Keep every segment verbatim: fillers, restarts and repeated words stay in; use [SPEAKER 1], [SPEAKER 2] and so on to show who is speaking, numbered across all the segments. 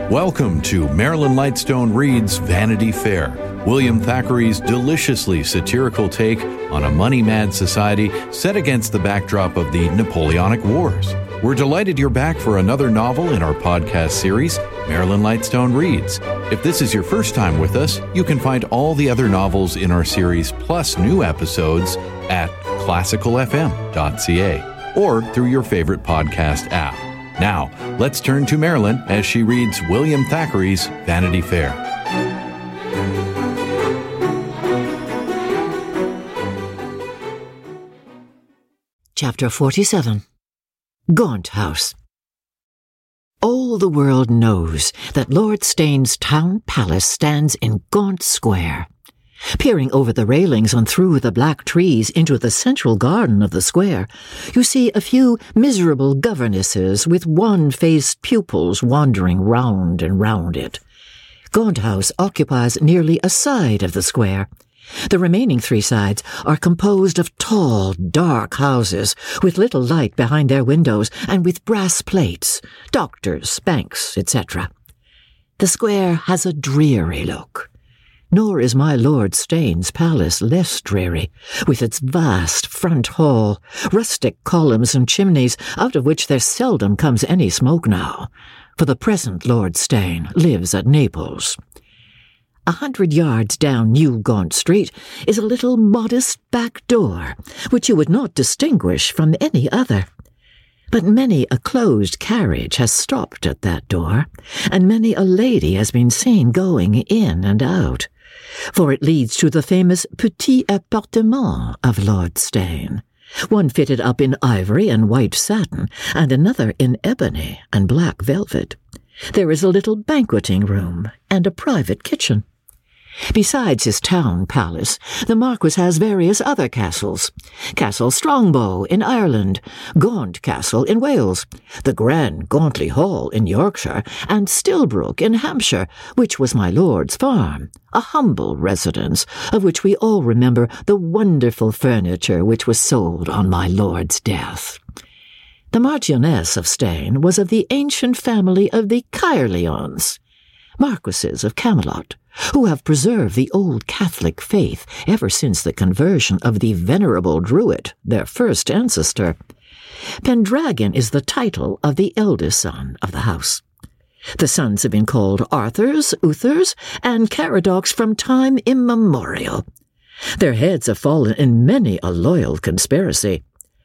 [SPEAKER 1] Welcome to Marilyn Lightstone Reads Vanity Fair, William Thackeray's deliciously satirical take on a money-mad society set against the backdrop of the Napoleonic Wars. We're delighted you're back for another novel in our podcast series, Marilyn Lightstone Reads. If this is your first time with us, you can find all the other novels in our series plus new episodes at classical f m dot c a or through your favorite podcast app. Now, let's turn to Marilyn as she reads William Thackeray's Vanity Fair.
[SPEAKER 2] Chapter forty-seven. Gaunt House. All the world knows that Lord Steyne's town palace stands in Gaunt Square. Peering over the railings and through the black trees into the central garden of the square, you see a few miserable governesses with wan-faced pupils wandering round and round it. Gaunt House occupies nearly a side of the square. The remaining three sides are composed of tall, dark houses with little light behind their windows and with brass plates, doctors, banks, et cetera. The square has a dreary look. Nor is my Lord Steyne's palace less dreary, with its vast front hall, rustic columns and chimneys, out of which there seldom comes any smoke now, for the present Lord Steyne lives at Naples. A hundred yards down New Gaunt Street is a little modest back door, which you would not distinguish from any other. But many a closed carriage has stopped at that door, and many a lady has been seen going in and out, for it leads to the famous petit appartement of Lord Steyne, one fitted up in ivory and white satin, and another in ebony and black velvet. There is a little banqueting room and a private kitchen. Besides his town palace, the Marquis has various other castles. Castle Strongbow in Ireland, Gaunt Castle in Wales, the Grand Gauntley Hall in Yorkshire, and Stilbrook in Hampshire, which was my lord's farm, a humble residence, of which we all remember the wonderful furniture which was sold on my lord's death. The Marchioness of Steyne was of the ancient family of the Caerleons, Marquises of Camelot, who have preserved the old Catholic faith ever since the conversion of the venerable Druid, their first ancestor. Pendragon is the title of the eldest son of the house. The sons have been called Arthurs, Uthers, and Caradocs from time immemorial. Their heads have fallen in many a loyal conspiracy.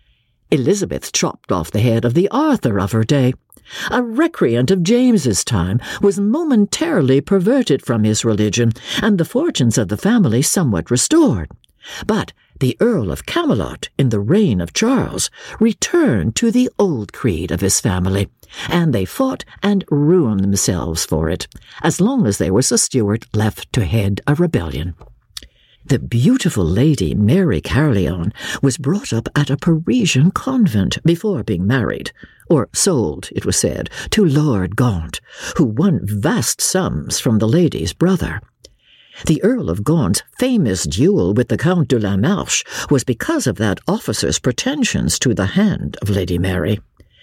[SPEAKER 2] Elizabeth chopped off the head of the Arthur of her day. A recreant of James's time was momentarily perverted from his religion, and the fortunes of the family somewhat restored. But the Earl of Camelot, in the reign of Charles, returned to the old creed of his family, and they fought and ruined themselves for it, as long as there was a Stuart left to head a rebellion. The beautiful lady Mary Caerleon was brought up at a Parisian convent before being married, or sold, it was said, to Lord Gaunt, who won vast sums from the lady's brother. The Earl of Gaunt's famous duel with the Count de la Marche was because of that officer's pretensions to the hand of Lady Mary.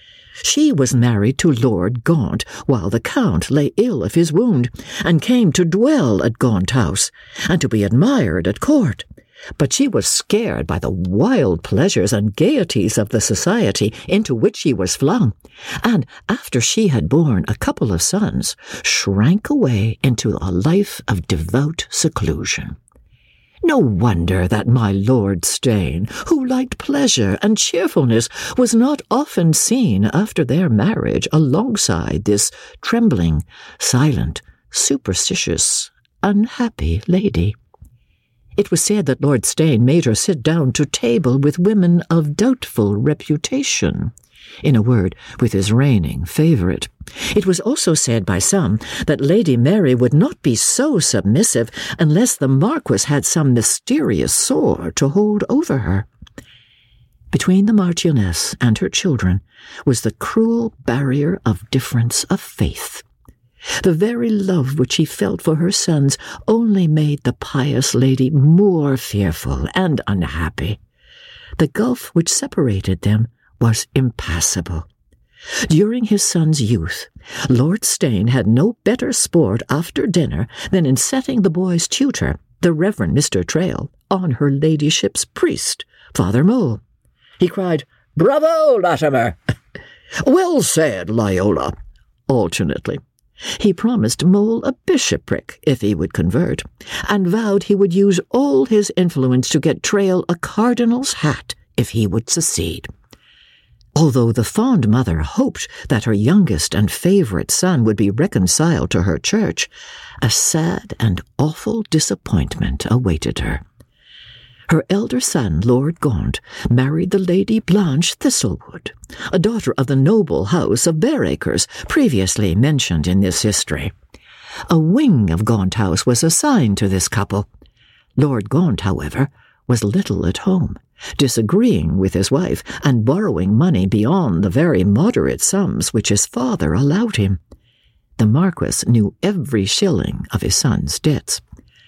[SPEAKER 2] She was married to Lord Gaunt while the Count lay ill of his wound, and came to dwell at Gaunt House, and to be admired at court. But she was scared by the wild pleasures and gaieties of the society into which she was flung, and, after she had borne a couple of sons, shrank away into a life of devout seclusion. No wonder that my Lord Steyne, who liked pleasure and cheerfulness, was not often seen after their marriage alongside this trembling, silent, superstitious, unhappy lady. It was said that Lord Steyne made her sit down to table with women of doubtful reputation. In a word, with his reigning favourite. It was also said by some that Lady Mary would not be so submissive unless the Marquis had some mysterious sword to hold over her. Between the Marchioness and her children was the cruel barrier of difference of faith. The very love which she felt for her sons only made the pious lady more fearful and unhappy. The gulf which separated them was impassable. During his son's youth, Lord Steyne had no better sport after dinner than in setting the boy's tutor, the Reverend Mister Trail, on her ladyship's priest, Father Mole. He cried, "Bravo, Latimer!" "Well said, Loyola," alternately. He promised Mole a bishopric if he would convert, and vowed he would use all his influence to get Trail a cardinal's hat if he would succeed. Although the fond mother hoped that her youngest and favourite son would be reconciled to her church, a sad and awful disappointment awaited her. Her elder son, Lord Gaunt, married the Lady Blanche Thistlewood, a daughter of the noble house of Bareacres, previously mentioned in this history. A wing of Gaunt House was assigned to this couple. Lord Gaunt, however, was little at home, disagreeing with his wife and borrowing money beyond the very moderate sums which his father allowed him. The Marquess knew every shilling of his son's debts.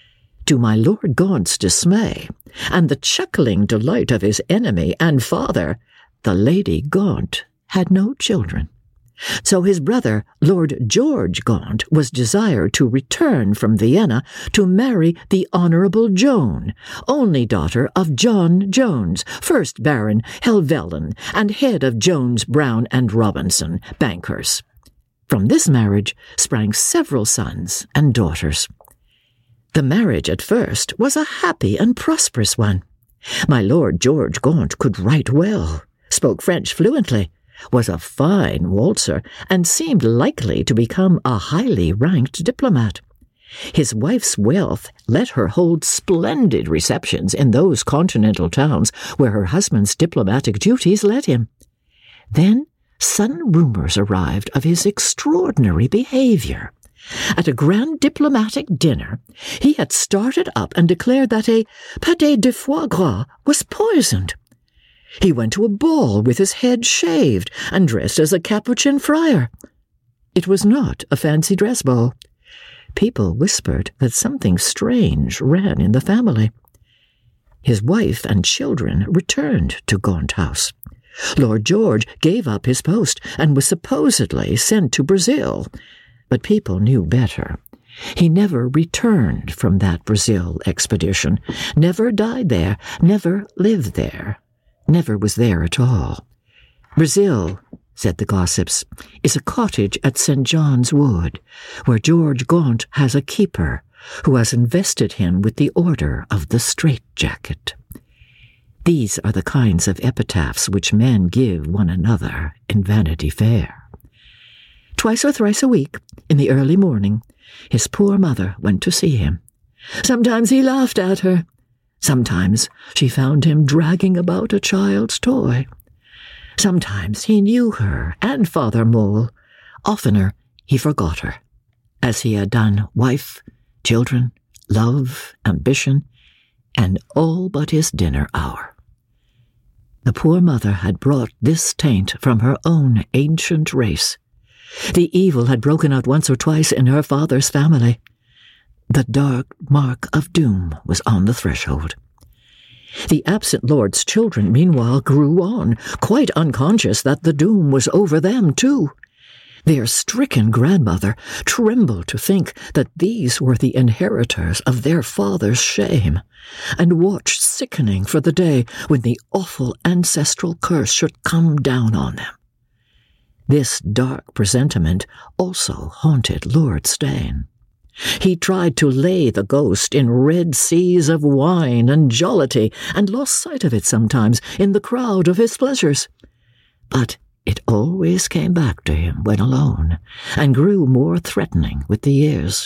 [SPEAKER 2] To my Lord Gaunt's dismay, and the chuckling delight of his enemy and father, the Lady Gaunt had no children. So his brother, Lord George Gaunt, was desired to return from Vienna to marry the Honourable Joan, only daughter of John Jones, first Baron Helvellyn, and head of Jones, Brown and Robinson, bankers. From this marriage sprang several sons and daughters. The marriage at first was a happy and prosperous one. My Lord George Gaunt could write well, spoke French fluently, was a fine waltzer, and seemed likely to become a highly ranked diplomat. His wife's wealth let her hold splendid receptions in those continental towns where her husband's diplomatic duties led him. Then sudden rumours arrived of his extraordinary behaviour. At a grand diplomatic dinner, he had started up and declared that a pâté de foie gras was poisoned. He went to a ball with his head shaved and dressed as a Capuchin friar. It was not a fancy dress ball. People whispered that something strange ran in the family. His wife and children returned to Gaunt House. Lord George gave up his post and was supposedly sent to Brazil, but people knew better. He never returned from that Brazil expedition, never died there, never lived there, never was there at all. Brazil, said the gossips, is a cottage at Saint John's Wood, where George Gaunt has a keeper who has invested him with the Order of the Straitjacket. These are the kinds of epitaphs which men give one another in Vanity Fair. Twice or thrice a week, in the early morning, his poor mother went to see him. Sometimes he laughed at her. Sometimes she found him dragging about a child's toy. Sometimes he knew her and Father Mole. Oftener he forgot her, as he had done wife, children, love, ambition, and all but his dinner hour. The poor mother had brought this taint from her own ancient race. The evil had broken out once or twice in her father's family. The dark mark of doom was on the threshold. The absent lord's children, meanwhile, grew on, quite unconscious that the doom was over them, too. Their stricken grandmother trembled to think that these were the inheritors of their father's shame, and watched sickening for the day when the awful ancestral curse should come down on them. This dark presentiment also haunted Lord Steyne. He tried to lay the ghost in red seas of wine and jollity, and lost sight of it sometimes in the crowd of his pleasures. But it always came back to him when alone, and grew more threatening with the years.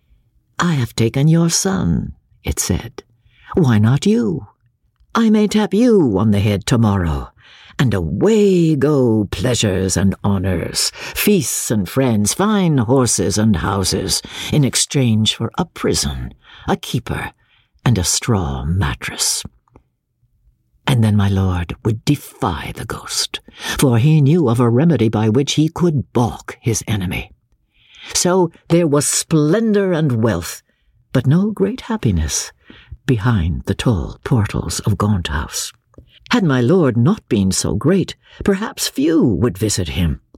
[SPEAKER 2] "I have taken your son," it said. "Why not you? I may tap you on the head tomorrow, and away go pleasures and honours, feasts and friends, fine horses and houses, in exchange for a prison, a keeper, and a straw mattress." And then my lord would defy the ghost, for he knew of a remedy by which he could balk his enemy. So there was splendour and wealth, but no great happiness, behind the tall portals of Gaunt House. Had my lord not been so great, perhaps few would visit him,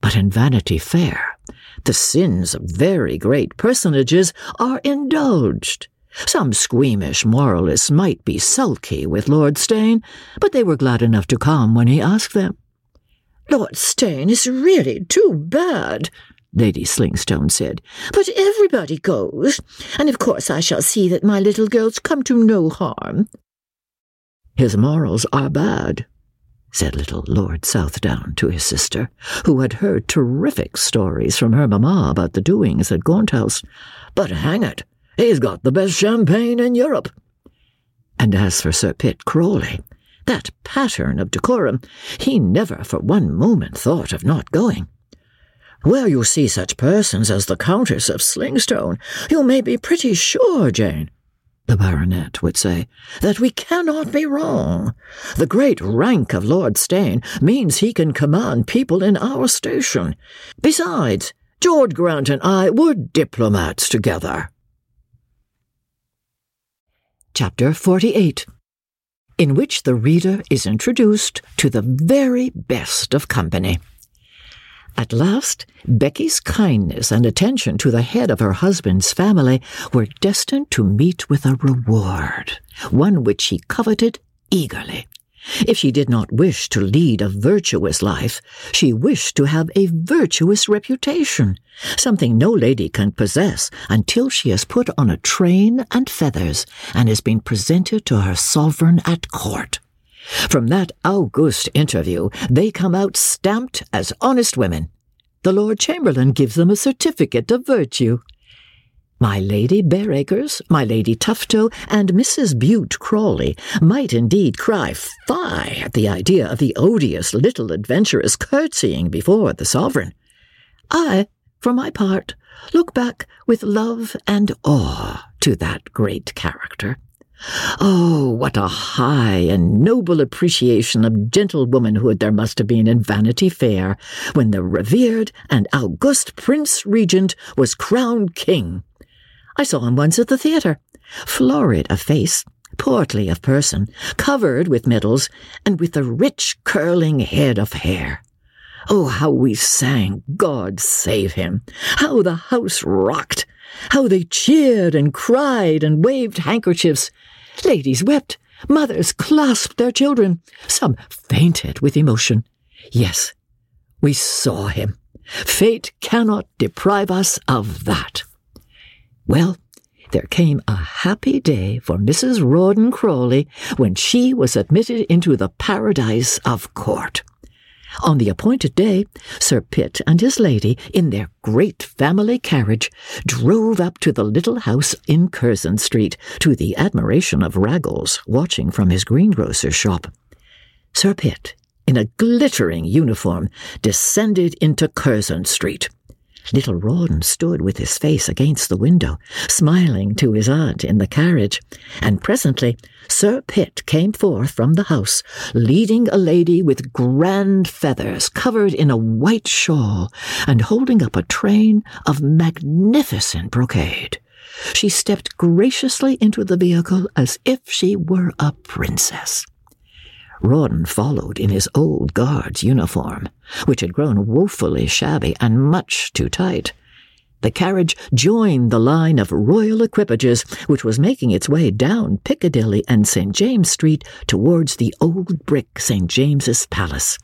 [SPEAKER 2] But in Vanity Fair, the sins of very great personages are indulged. Some squeamish moralists might be sulky with Lord Steyne, but they were glad enough to come when he asked them. "Lord Steyne is really too bad," Lady Slingstone said, "but everybody goes, and of course I shall see that my little girls come to no harm." "His morals are bad," said little Lord Southdown to his sister, who had heard terrific stories from her mamma about the doings at Gaunt House. "But hang it, he's got the best champagne in Europe." And as for Sir Pitt Crawley, that pattern of decorum, he never for one moment thought of not going. "Where you see such persons as the Countess of Slingstone, you may be pretty sure, Jane," the baronet would say, "that we cannot be wrong. The great rank of Lord Steyne means he can command people in our station. Besides, George Grant and I were diplomats together." Chapter forty-eight, in which the reader is introduced to the very best of company. At last, Becky's kindness and attention to the head of her husband's family were destined to meet with a reward, one which she coveted eagerly. If she did not wish to lead a virtuous life, she wished to have a virtuous reputation, something no lady can possess until she has put on a train and feathers and has been presented to her sovereign at court. From that august interview, they come out stamped as honest women. The Lord Chamberlain gives them a certificate of virtue. My Lady Bareacres, my Lady Tufto, and Missus Bute Crawley might indeed cry fie at the idea of the odious little adventuress curtsying before the sovereign. I, for my part, look back with love and awe to that great character. Oh, what a high and noble appreciation of gentlewomanhood there must have been in Vanity Fair when the revered and august Prince Regent was crowned king. I saw him once at the theatre, florid of face, portly of person, covered with medals, and with a rich curling head of hair. Oh, how we sang God Save Him! How the house rocked! How they cheered and cried and waved handkerchiefs! Ladies wept, mothers clasped their children, some fainted with emotion. Yes, we saw him. Fate cannot deprive us of that. Well, there came a happy day for Missus Rawdon Crawley when she was admitted into the paradise of court. On the appointed day, Sir Pitt and his lady, in their great family carriage, drove up to the little house in Curzon Street, to the admiration of Raggles, watching from his greengrocer's shop. Sir Pitt, in a glittering uniform, descended into Curzon Street. Little Rawdon stood with his face against the window, smiling to his aunt in the carriage, and presently Sir Pitt came forth from the house, leading a lady with grand feathers covered in a white shawl, and holding up a train of magnificent brocade. She stepped graciously into the vehicle as if she were a princess. Rawdon followed in his old guard's uniform, which had grown woefully shabby and much too tight. The carriage joined the line of royal equipages, which was making its way down Piccadilly and Saint James Street towards the old brick Saint James's Palace.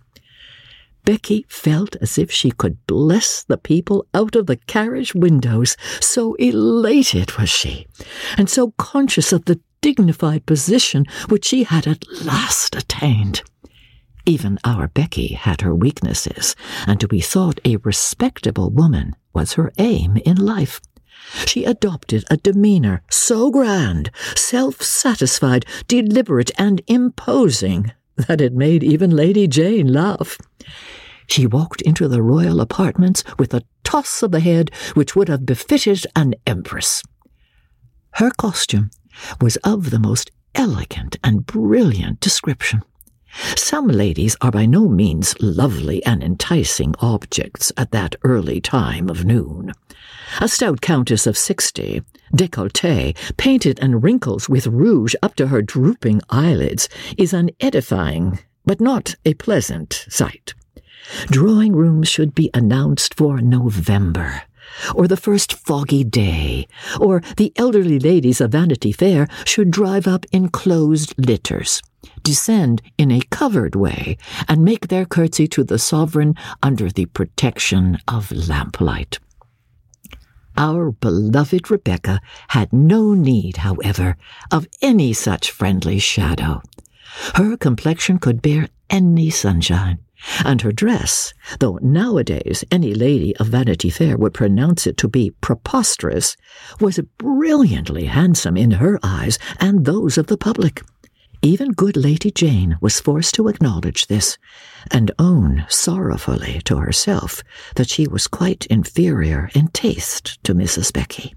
[SPEAKER 2] Becky felt as if she could bless the people out of the carriage windows, so elated was she, and so conscious of the dignified position which she had at last attained. Even our Becky had her weaknesses, and to be thought a respectable woman was her aim in life. She adopted a demeanour so grand, self-satisfied, deliberate, and imposing that it made even Lady Jane laugh. She walked into the royal apartments with a toss of the head which would have befitted an empress. Her costume was of the most elegant and brilliant description. Some ladies are by no means lovely and enticing objects at that early time of noon. A stout countess of sixty, décolletée, painted and wrinkles with rouge up to her drooping eyelids, is an edifying but not a pleasant sight. Drawing rooms should be announced for November, or the first foggy day, or the elderly ladies of Vanity Fair should drive up in closed litters, descend in a covered way, and make their curtsy to the sovereign under the protection of lamplight. Our beloved Rebecca had no need, however, of any such friendly shadow. Her complexion could bear any sunshine, and her dress, though nowadays any lady of Vanity Fair would pronounce it to be preposterous, was brilliantly handsome in her eyes and those of the public. Even good Lady Jane was forced to acknowledge this, and own sorrowfully to herself that she was quite inferior in taste to Missus Becky.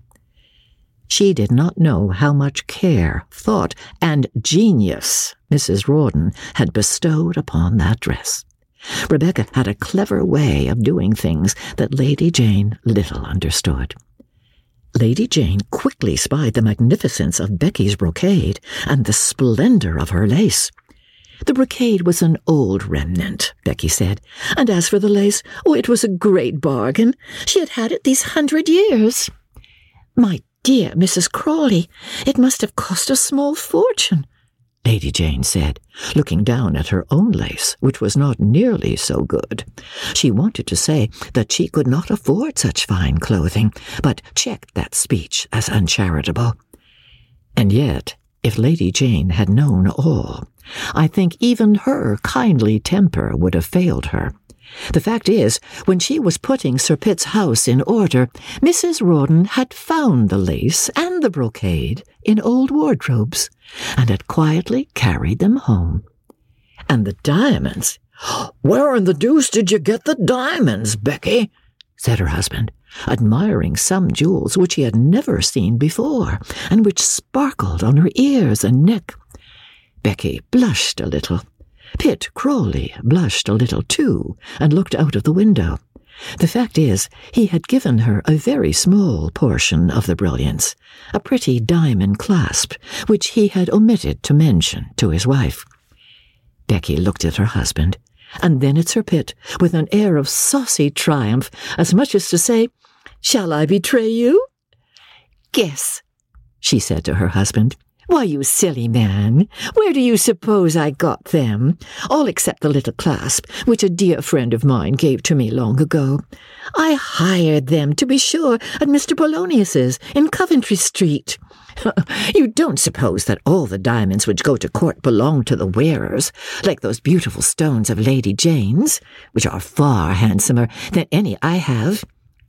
[SPEAKER 2] She did not know how much care, thought, and genius Missus Rawdon had bestowed upon that dress. Rebecca had a clever way of doing things that Lady Jane little understood. Lady Jane quickly spied the magnificence of Becky's brocade and the splendor of her lace. The brocade was an old remnant, Becky said, and as for the lace, oh, it was a great bargain. She had had it these hundred years. My dear Missus Crawley, it must have cost a small fortune, Lady Jane said, looking down at her own lace, which was not nearly so good. She wanted to say that she could not afford such fine clothing, but checked that speech as uncharitable. And yet, if Lady Jane had known all, I think even her kindly temper would have failed her. The fact is, when she was putting Sir Pitt's house in order, Missus Rawdon had found the lace and the brocade in old wardrobes, and had quietly carried them home. And the diamonds! "Where in the deuce did you get the diamonds, Becky?" said her husband, admiring some jewels which he had never seen before, and which sparkled on her ears and neck. Becky blushed a little. Pitt Crawley blushed a little too, and looked out of the window. The fact is, he had given her a very small portion of the brilliants, a pretty diamond clasp, which he had omitted to mention to his wife. Becky looked at her husband, and then at Sir Pitt, with an air of saucy triumph, as much as to say, "Shall I betray you?" "Guess," she said to her husband. "Why, you silly man, where do you suppose I got them? All except the little clasp, which a dear friend of mine gave to me long ago. I hired them, to be sure, at Mister Polonius's in Coventry Street. You don't suppose that all the diamonds which go to court belong to the wearers, like those beautiful stones of Lady Jane's, which are far handsomer than any I have?"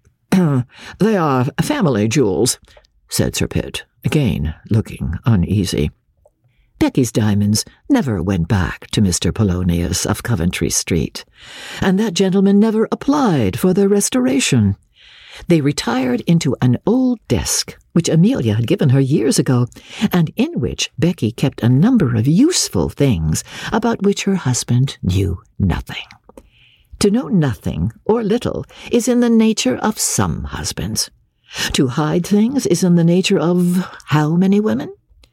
[SPEAKER 2] "They are family jewels," said Sir Pitt, again looking uneasy. Becky's diamonds never went back to Mister Polonius of Coventry Street, and that gentleman never applied for their restoration. They retired into an old desk which Amelia had given her years ago, and in which Becky kept a number of useful things about which her husband knew nothing. To know nothing, or little, is in the nature of some husbands. To hide things is in the nature of how many women?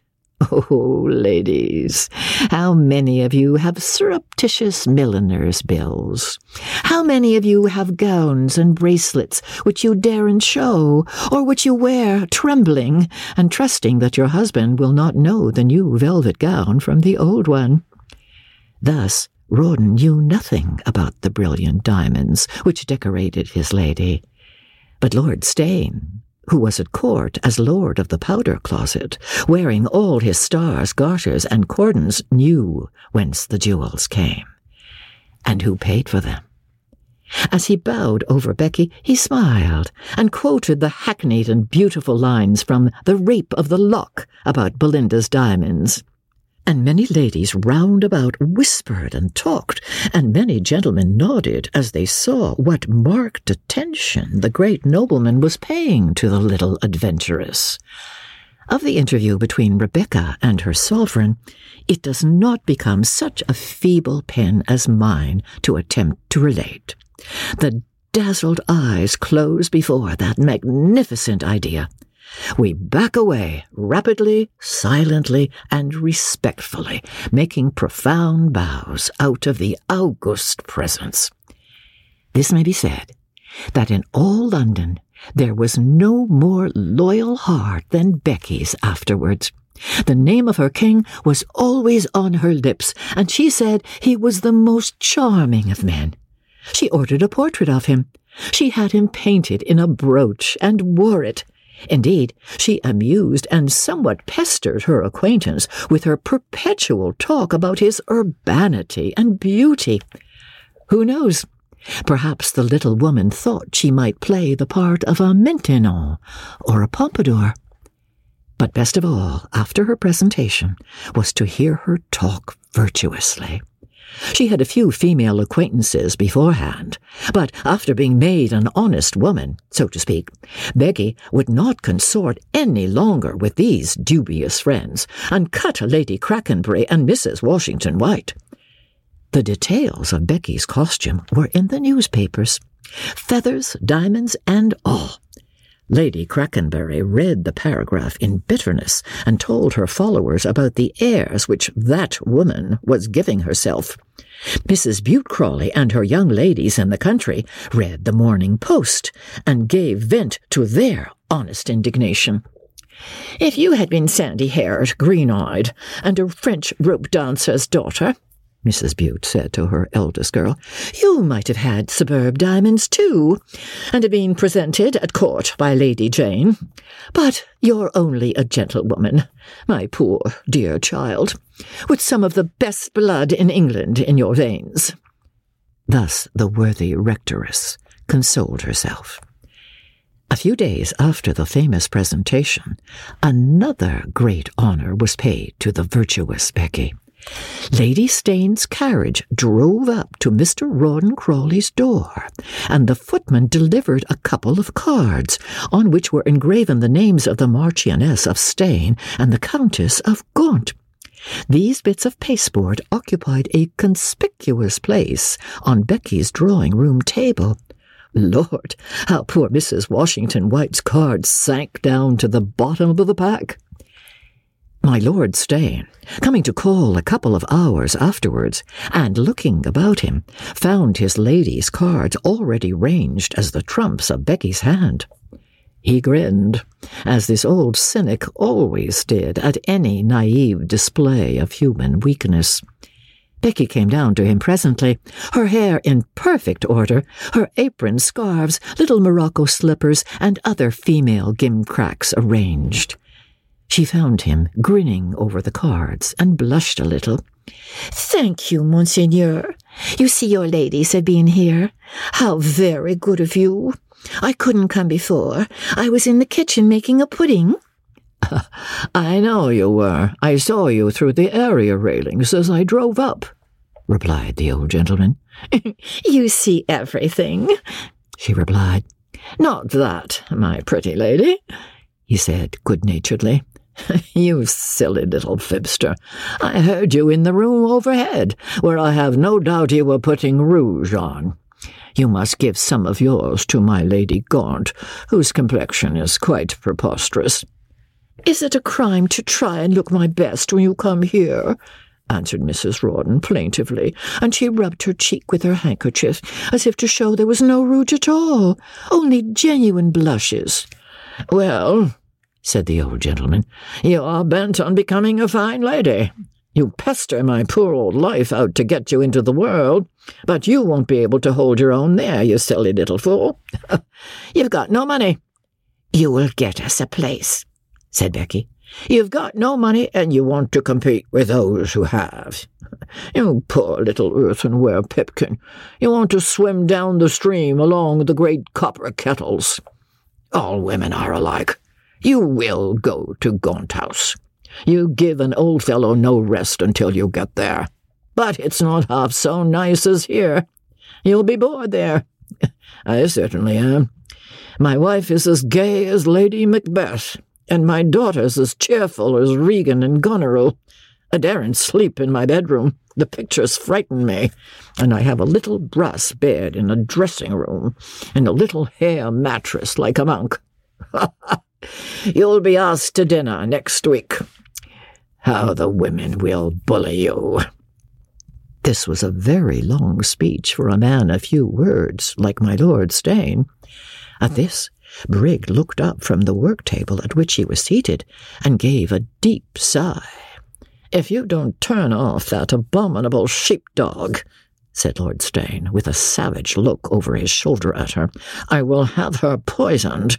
[SPEAKER 2] Oh, ladies, how many of you have surreptitious milliner's bills? How many of you have gowns and bracelets which you daren't show, or which you wear trembling and trusting that your husband will not know the new velvet gown from the old one? Thus, Rawdon knew nothing about the brilliant diamonds which decorated his lady. But Lord Steyne, who was at court as lord of the powder closet, wearing all his stars, garters, and cordons, knew whence the jewels came, and who paid for them. As he bowed over Becky, he smiled, and quoted the hackneyed and beautiful lines from The Rape of the Lock about Belinda's diamonds. And many ladies round about whispered and talked, and many gentlemen nodded as they saw what marked attention the great nobleman was paying to the little adventuress. Of the interview between Rebecca and her sovereign, it does not become such a feeble pen as mine to attempt to relate. The dazzled eyes close before that magnificent idea. We back away rapidly, silently, and respectfully, making profound bows out of the august presence. This may be said, that in all London there was no more loyal heart than Becky's afterwards. The name of her king was always on her lips, and she said he was the most charming of men. She ordered a portrait of him. She had him painted in a brooch and wore it. Indeed, she amused and somewhat pestered her acquaintance with her perpetual talk about his urbanity and beauty. Who knows? Perhaps the little woman thought she might play the part of a Maintenon or a Pompadour. But best of all, after her presentation, was to hear her talk virtuously. She had a few female acquaintances beforehand, but after being made an honest woman, so to speak, Becky would not consort any longer with these dubious friends, and cut Lady Crackenbury and Missus Washington White. The details of Becky's costume were in the newspapers, feathers, diamonds, and all. Lady Crackenbury read the paragraph in bitterness and told her followers about the airs which that woman was giving herself. Missus Bute Crawley and her young ladies in the country read the Morning Post and gave vent to their honest indignation. "If you had been sandy-haired, green-eyed, and a French rope dancer's daughter," Missus Bute said to her eldest girl, "you might have had superb diamonds too, and have been presented at court by Lady Jane. But you're only a gentlewoman, my poor dear child, with some of the best blood in England in your veins." Thus the worthy rectoress consoled herself. A few days after the famous presentation, another great honour was paid to the virtuous Becky. Lady Staines' carriage drove up to Mister Rawdon Crawley's door, and the footman delivered a couple of cards, on which were engraven the names of the Marchioness of Steyne and the Countess of Gaunt. These bits of pasteboard occupied a conspicuous place on Becky's drawing-room table. Lord, how poor Missus Washington White's cards sank down to the bottom of the pack! My Lord Steyne, coming to call a couple of hours afterwards, and looking about him, found his lady's cards already ranged as the trumps of Becky's hand. He grinned, as this old cynic always did at any naive display of human weakness. Becky came down to him presently, her hair in perfect order, her apron, scarves, little morocco slippers, and other female gimcracks arranged. She found him grinning over the cards and blushed a little. "Thank you, Monseigneur. You see your ladies have been here. How very good of you. I couldn't come before. I was in the kitchen making a pudding." "I know you were. I saw you through the area railings as I drove up," replied the old gentleman. "You see everything," she replied. "Not that, my pretty lady," he said good-naturedly. "You silly little fibster. I heard you in the room overhead, where I have no doubt you were putting rouge on. You must give some of yours to my Lady Gaunt, whose complexion is quite preposterous." "Is it a crime to try and look my best when you come here?" answered Missus Rawdon plaintively, and she rubbed her cheek with her handkerchief, as if to show there was no rouge at all, only genuine blushes. "Well," said the old gentleman, "you are bent on becoming a fine lady. You pester my poor old life out to get you into the world, but you won't be able to hold your own there, you silly little fool. You've got no money." "You will get us a place," said Becky. "You've got no money, and you want to compete with those who have. You poor little earthenware pipkin. You want to swim down the stream along the great copper kettles. All women are alike. You will go to Gaunt House. You give an old fellow no rest until you get there. But it's not half so nice as here. You'll be bored there. I certainly am. My wife is as gay as Lady Macbeth, and my daughter's as cheerful as Regan and Goneril. I daren't sleep in my bedroom. The pictures frighten me, and I have a little brass bed in a dressing-room, and a little hair mattress like a monk. You'll be asked to dinner next week. How the women will bully you." This was a very long speech for a man of few words, like my Lord Steyne. At this, Brigg looked up from the work-table at which he was seated, and gave a deep sigh. "If you don't turn off that abominable sheep-dog," said Lord Steyne, with a savage look over his shoulder at her, "I will have her poisoned."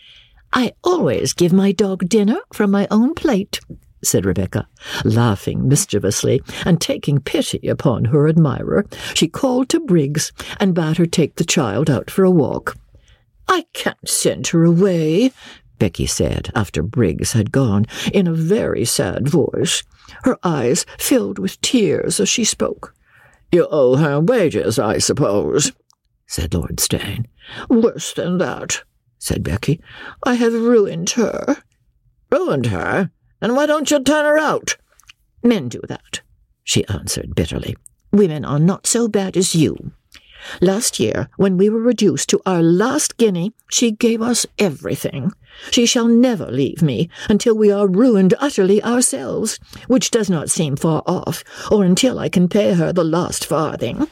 [SPEAKER 2] "I always give my dog dinner from my own plate," said Rebecca, laughing mischievously, and taking pity upon her admirer, she called to Briggs and bade her take the child out for a walk. "I can't send her away," Becky said, after Briggs had gone, in a very sad voice. Her eyes filled with tears as she spoke. "You owe her wages, I suppose," said Lord Steyne. "Worse than that," said Becky. "I have ruined her." "Ruined her? And why don't you turn her out?" "Men do that," she answered bitterly. "Women are not so bad as you. Last year, when we were reduced to our last guinea, she gave us everything. She shall never leave me until we are ruined utterly ourselves, which does not seem far off, or until I can pay her the last farthing."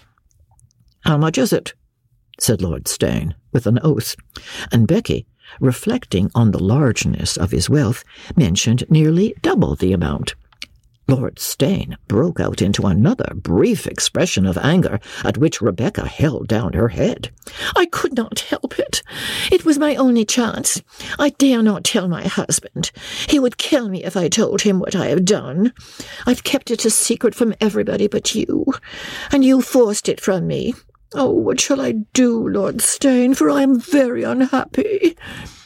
[SPEAKER 2] "How much is it?" said Lord Steyne, with an oath, and Becky, reflecting on the largeness of his wealth, mentioned nearly double the amount. Lord Steyne broke out into another brief expression of anger, at which Rebecca held down her head. "I could not help it. It was my only chance. I dare not tell my husband. He would kill me if I told him what I have done. I've kept it a secret from everybody but you, and you forced it from me. Oh, what shall I do, Lord Steyne, for I am very unhappy."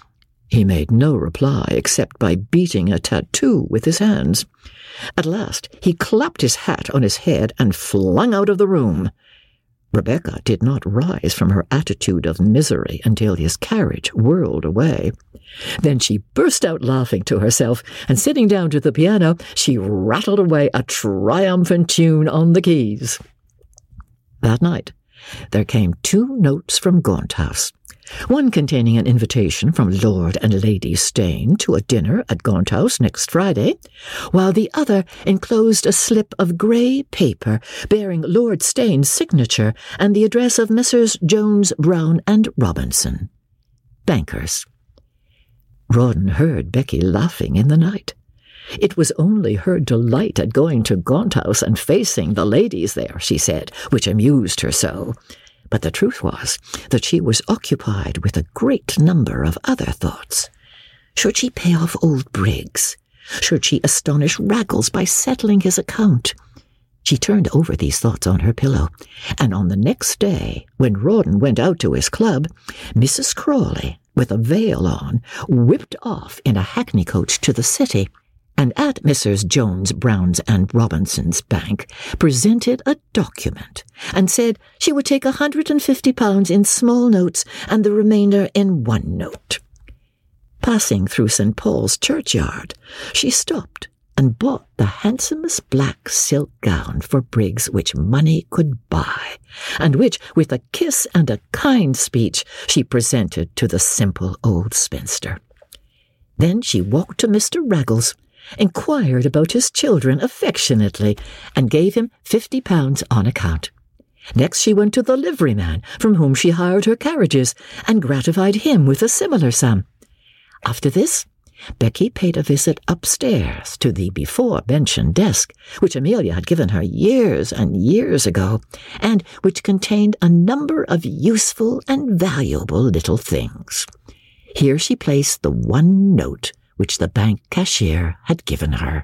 [SPEAKER 2] He made no reply except by beating a tattoo with his hands. At last he clapped his hat on his head and flung out of the room. Rebecca did not rise from her attitude of misery until his carriage whirled away. Then she burst out laughing to herself, and sitting down to the piano, she rattled away a triumphant tune on the keys. That night there came two notes from Gaunt House, one containing an invitation from Lord and Lady Steyne to a dinner at Gaunt House next Friday, while the other enclosed a slip of grey paper bearing Lord Steyne's signature and the address of Messrs. Jones, Brown and Robinson, bankers. Rawdon heard Becky laughing in the night. It was only her delight at going to Gaunt House and facing the ladies there, she said, which amused her so. But the truth was that she was occupied with a great number of other thoughts. Should she pay off old Briggs? Should she astonish Raggles by settling his account? She turned over these thoughts on her pillow, and on the next day, when Rawdon went out to his club, Missus Crawley, with a veil on, whipped off in a hackney coach to the city, and at Messrs. Jones, Brown's and Robinson's bank presented a document, and said she would take a hundred and fifty pounds in small notes and the remainder in one note. Passing through Saint Paul's churchyard, she stopped and bought the handsomest black silk gown for Briggs which money could buy, and which, with a kiss and a kind speech, she presented to the simple old spinster. Then she walked to Mister Raggles, inquired about his children affectionately, and gave him fifty pounds on account. Next she went to the liveryman from whom she hired her carriages, and gratified him with a similar sum. After this, Becky paid a visit upstairs to the before-mentioned desk, which Amelia had given her years and years ago, and which contained a number of useful and valuable little things. Here she placed the one note which the bank cashier had given her.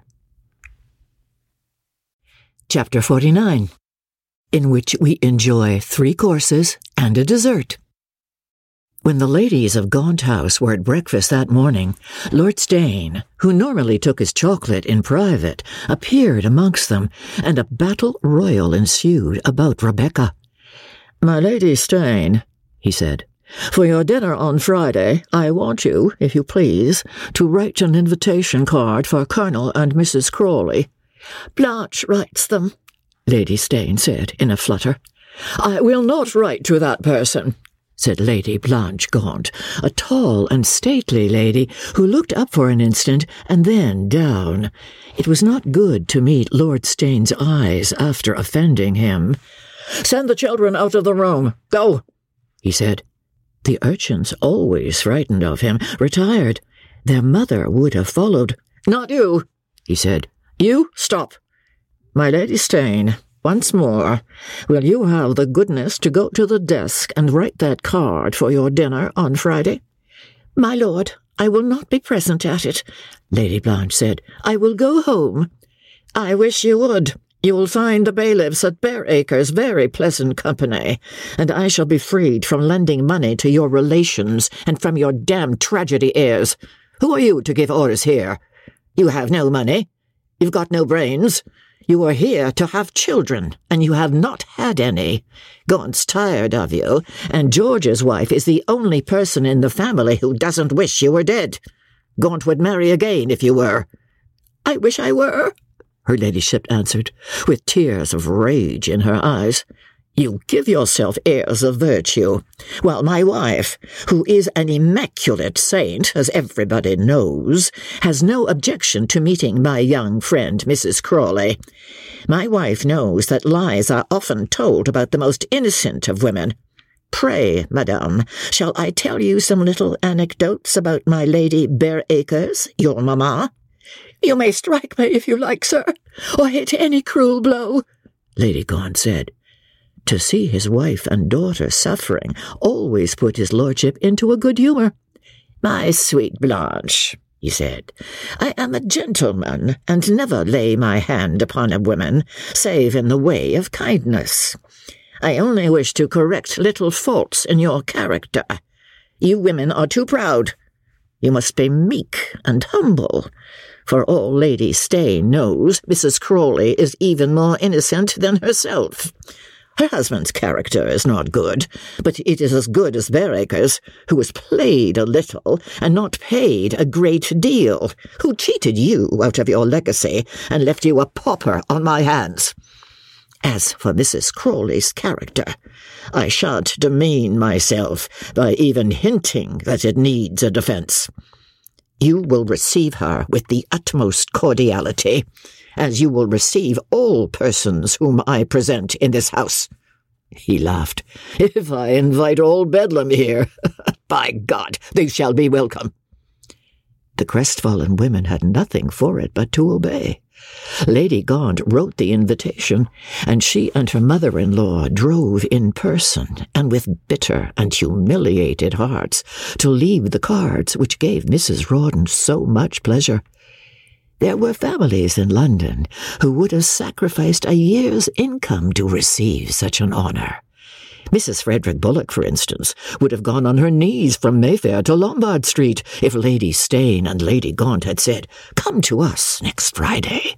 [SPEAKER 2] Chapter forty-nine, in which we enjoy three courses and a dessert. When the ladies of Gaunt House were at breakfast that morning, Lord Steyne, who normally took his chocolate in private, appeared amongst them, and a battle royal ensued about Rebecca. "My Lady Steyne," he said, "for your dinner on Friday, I want you, if you please, to write an invitation card for Colonel and Missus Crawley." "Blanche writes them," Lady Steyne said in a flutter. "I will not write to that person," said Lady Blanche Gaunt, a tall and stately lady who looked up for an instant and then down. It was not good to meet Lord Steyne's eyes after offending him. "Send the children out of the room. Go," he said. The urchins, always frightened of him, retired. Their mother would have followed. "Not you," he said. "You stop. My Lady Steyne, once more, will you have the goodness to go to the desk and write that card for your dinner on Friday?" "My lord, I will not be present at it," Lady Blanche said. "I will go home." "I wish you would. You will find the bailiffs at Bareacres very pleasant company, and I shall be freed from lending money to your relations and from your damned tragedy heirs. Who are you to give orders here? You have no money. You've got no brains. You are here to have children, and you have not had any. Gaunt's tired of you, and George's wife is the only person in the family who doesn't wish you were dead. Gaunt would marry again if you were." "I wish I were," her ladyship answered, with tears of rage in her eyes. "You give yourself airs of virtue, while my wife, who is an immaculate saint, as everybody knows, has no objection to meeting my young friend, Missus Crawley. My wife knows that lies are often told about the most innocent of women. Pray, madame, shall I tell you some little anecdotes about my Lady Bareacres, your mamma?" "You may strike me if you like, sir, or hit any cruel blow," Lady Gaunt said. To see his wife and daughter suffering always put his lordship into a good humour. "My sweet Blanche," he said, "I am a gentleman, and never lay my hand upon a woman, save in the way of kindness. I only wish to correct little faults in your character. You women are too proud. You must be meek and humble. For all Lady Steyne knows, Missus Crawley is even more innocent than herself. Her husband's character is not good, but it is as good as Bareacres, who was played a little and not paid a great deal, who cheated you out of your legacy and left you a pauper on my hands. As for Missus Crawley's character, I shan't demean myself by even hinting that it needs a defence. You will receive her with the utmost cordiality, as you will receive all persons whom I present in this house." He laughed. "If I invite all Bedlam here, by God, they shall be welcome." The crestfallen women had nothing for it but to obey. Lady Gaunt wrote the invitation, and she and her mother-in-law drove in person, and with bitter and humiliated hearts, to leave the cards which gave Missus Rawdon so much pleasure. There were families in London who would have sacrificed a year's income to receive such an honour. Missus Frederick Bullock, for instance, would have gone on her knees from Mayfair to Lombard Street if Lady Steyne and Lady Gaunt had said, "Come to us next Friday."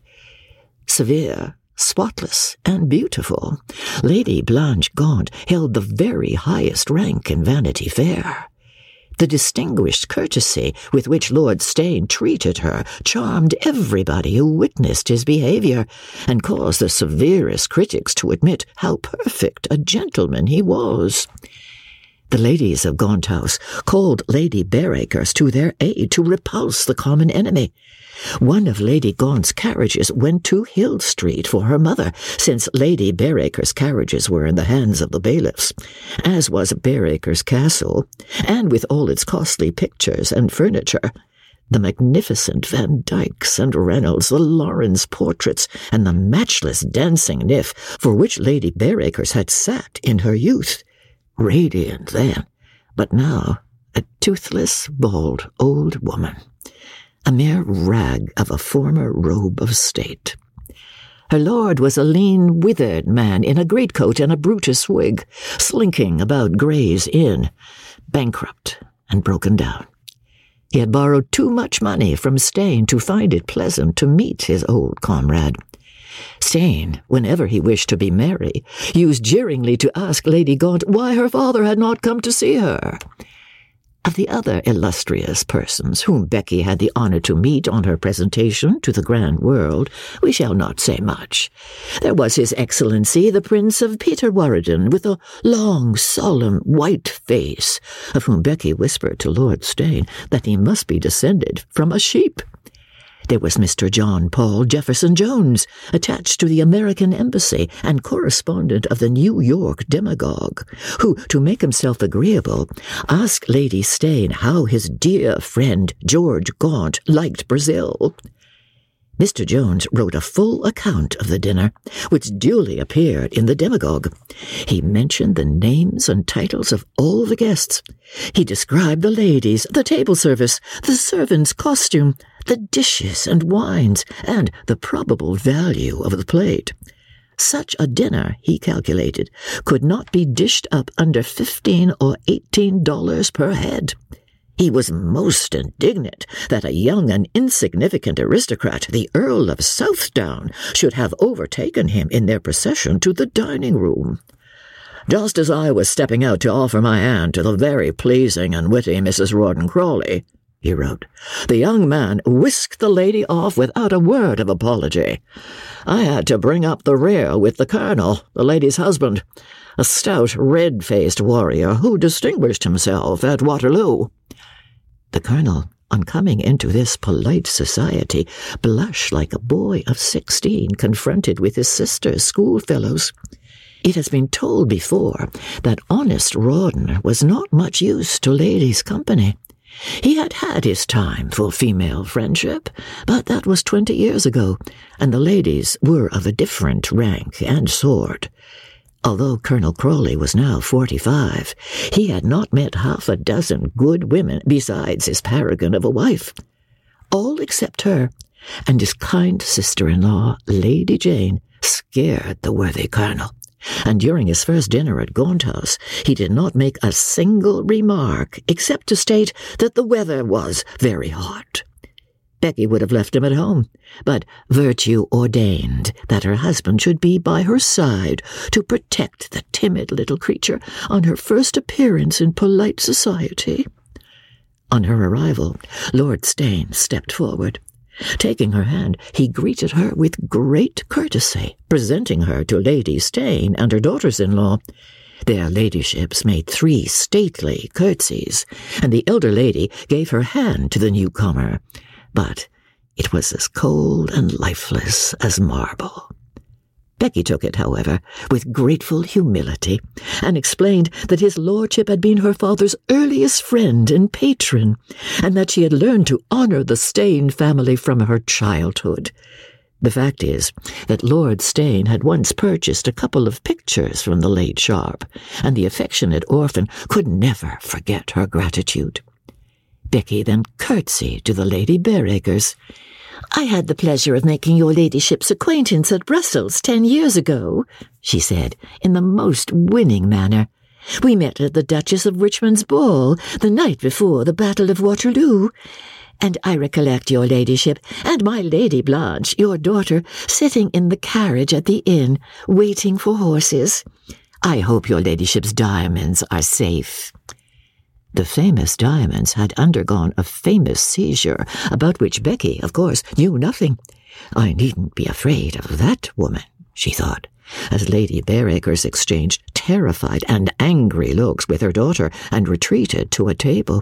[SPEAKER 2] Severe, spotless, and beautiful, Lady Blanche Gaunt held the very highest rank in Vanity Fair. The distinguished courtesy with which Lord Steyne treated her charmed everybody who witnessed his behaviour, and caused the severest critics to admit how perfect a gentleman he was. The ladies of Gaunt House called Lady Bareacres to their aid to repulse the common enemy. One of Lady Gaunt's carriages went to Hill Street for her mother, since Lady Bareacres' carriages were in the hands of the bailiffs, as was Bareacres Castle, and with all its costly pictures and furniture. The magnificent Van Dykes and Reynolds, the Lawrence portraits, and the matchless dancing Niff for which Lady Bareacres had sat in her youth. Radiant then, but now a toothless, bald old woman, a mere rag of a former robe of state. Her lord was a lean, withered man in a greatcoat and a Brutus wig, slinking about Gray's Inn, bankrupt and broken down. He had borrowed too much money from Steyne to find it pleasant to meet his old comrade. Steyne, whenever he wished to be merry, used jeeringly to ask Lady Gaunt why her father had not come to see her. Of the other illustrious persons whom Becky had the honor to meet on her presentation to the grand world, we shall not say much. There was His Excellency the Prince of Peterwaradin, with a long, solemn, white face, of whom Becky whispered to Lord Steyne that he must be descended from a sheep. There was Mister John Paul Jefferson Jones, attached to the American Embassy and correspondent of the New York Demagogue, who, to make himself agreeable, asked Lady Steyne how his dear friend George Gaunt liked Brazil. Mister Jones wrote a full account of the dinner, which duly appeared in the Demagogue. He mentioned the names and titles of all the guests. He described the ladies, the table service, the servants' costume, the dishes and wines, and the probable value of the plate. Such a dinner, he calculated, could not be dished up under fifteen or eighteen dollars per head. He was most indignant that a young and insignificant aristocrat, the Earl of Southdown, should have overtaken him in their procession to the dining-room. "Just as I was stepping out to offer my hand to the very pleasing and witty Missus Rawdon Crawley," he wrote, "the young man whisked the lady off without a word of apology. I had to bring up the rear with the colonel, the lady's husband, a stout, red-faced warrior who distinguished himself at Waterloo." The colonel, on coming into this polite society, blushed like a boy of sixteen confronted with his sister's schoolfellows. It has been told before that honest Rawdon was not much used to ladies' company. He had had his time for female friendship, but that was twenty years ago, and the ladies were of a different rank and sort. Although Colonel Crawley was now forty-five, he had not met half a dozen good women besides his paragon of a wife. All except her, and his kind sister-in-law, Lady Jane, scared the worthy colonel. And during his first dinner at Gaunt House, he did not make a single remark except to state that the weather was very hot. Becky would have left him at home, but virtue ordained that her husband should be by her side to protect the timid little creature on her first appearance in polite society. On her arrival, Lord Steyne stepped forward. Taking her hand, he greeted her with great courtesy, presenting her to Lady Steyne and her daughters-in-law. Their ladyships made three stately curtsies, and the elder lady gave her hand to the newcomer. But it was as cold and lifeless as marble. Becky took it, however, with grateful humility, and explained that his lordship had been her father's earliest friend and patron, and that she had learned to honor the Steyne family from her childhood. The fact is that Lord Steyne had once purchased a couple of pictures from the late Sharp, and the affectionate orphan could never forget her gratitude. Becky then curtsied to the Lady Bareacres. "I had the pleasure of making your ladyship's acquaintance at Brussels ten years ago," she said, in the most winning manner. "We met at the Duchess of Richmond's ball the night before the Battle of Waterloo, and I recollect your ladyship and my Lady Blanche, your daughter, sitting in the carriage at the inn, waiting for horses. I hope your ladyship's diamonds are safe." The famous diamonds had undergone a famous seizure, about which Becky, of course, knew nothing. "I needn't be afraid of that woman," she thought, as Lady Bareacres exchanged terrified and angry looks with her daughter and retreated to a table.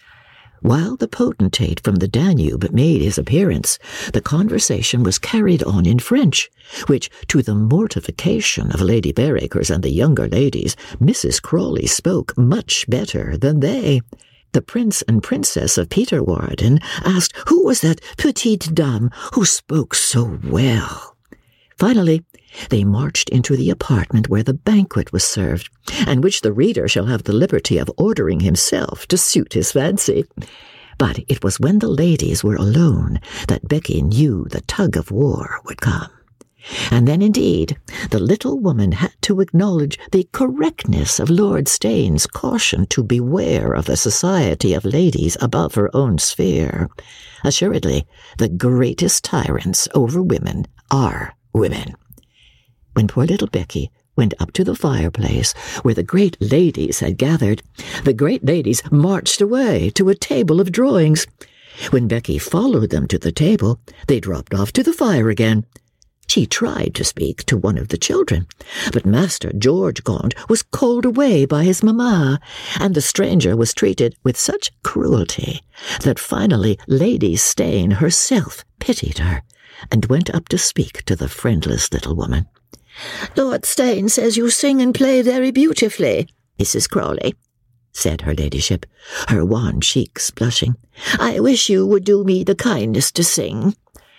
[SPEAKER 2] While the potentate from the Danube made his appearance, the conversation was carried on in French, which, to the mortification of Lady Bareacres and the younger ladies, Missus Crawley spoke much better than they. The Prince and Princess of Peterwaradin asked who was that petite dame who spoke so well. Finally, they marched into the apartment where the banquet was served, and which the reader shall have the liberty of ordering himself to suit his fancy. But it was when the ladies were alone that Becky knew the tug-of-war would come. And then, indeed, the little woman had to acknowledge the correctness of Lord Steyne's caution to beware of the society of ladies above her own sphere. Assuredly, the greatest tyrants over women are women. When poor little Becky, went up to the fireplace where the great ladies had gathered. The great ladies marched away to a table of drawings. When Becky followed them to the table, they dropped off to the fire again. She tried to speak to one of the children, but Master George Gaunt was called away by his mamma, and the stranger was treated with such cruelty that finally Lady Steyne herself pitied her and went up to speak to the friendless little woman. "Lord Steyne says you sing and play very beautifully, Missus Crawley," said her ladyship, her wan cheeks blushing. "I wish you would do me the kindness to sing."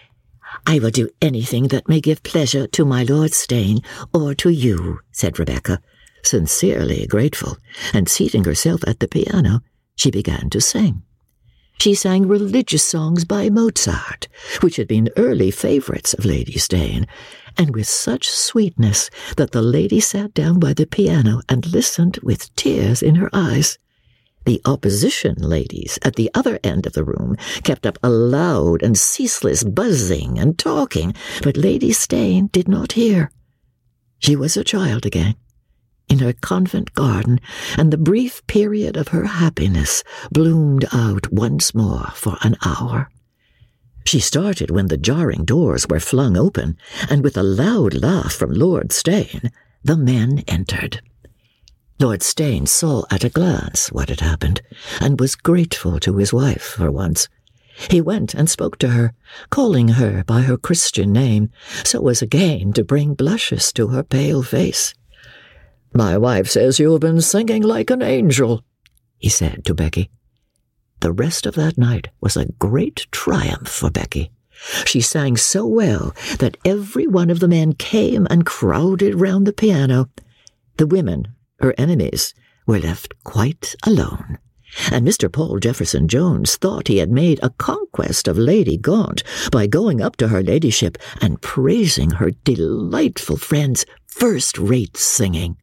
[SPEAKER 2] "I will do anything that may give pleasure to my Lord Steyne or to you," said Rebecca, sincerely grateful, and seating herself at the piano, she began to sing. She sang religious songs by Mozart, which had been early favourites of Lady Steyne, and with such sweetness that the lady sat down by the piano and listened with tears in her eyes. The opposition ladies at the other end of the room kept up a loud and ceaseless buzzing and talking, but Lady Steyne did not hear. She was a child again, in her convent garden, and the brief period of her happiness bloomed out once more for an hour. She started when the jarring doors were flung open, and with a loud laugh from Lord Steyne, the men entered. Lord Steyne saw at a glance what had happened, and was grateful to his wife for once. He went and spoke to her, calling her by her Christian name, so as again to bring blushes to her pale face. "My wife says you have been singing like an angel," he said to Becky. The rest of that night was a great triumph for Becky. She sang so well that every one of the men came and crowded round the piano. The women, her enemies, were left quite alone, and Mister Paul Jefferson Jones thought he had made a conquest of Lady Gaunt by going up to her ladyship and praising her delightful friend's first-rate singing.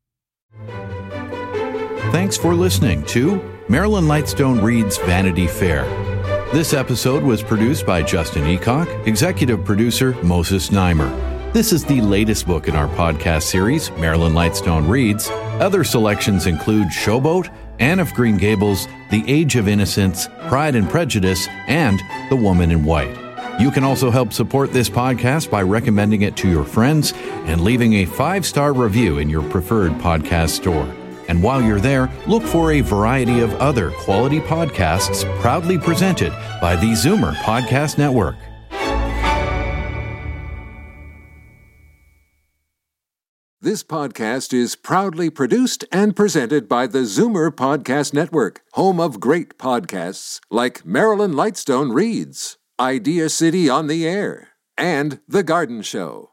[SPEAKER 1] Thanks for listening to Marilyn Lightstone Reads Vanity Fair. This episode was produced by Justin Eacock, executive producer Moses Neimer. This is the latest book in our podcast series, Marilyn Lightstone Reads. Other selections include Showboat, Anne of Green Gables, The Age of Innocence, Pride and Prejudice, and The Woman in White. You can also help support this podcast by recommending it to your friends and leaving a five-star review in your preferred podcast store. And while you're there, look for a variety of other quality podcasts proudly presented by the Zoomer Podcast Network.
[SPEAKER 3] This podcast is proudly produced and presented by the Zoomer Podcast Network, home of great podcasts like Marilyn Lightstone Reads, Idea City on the Air, and The Garden Show.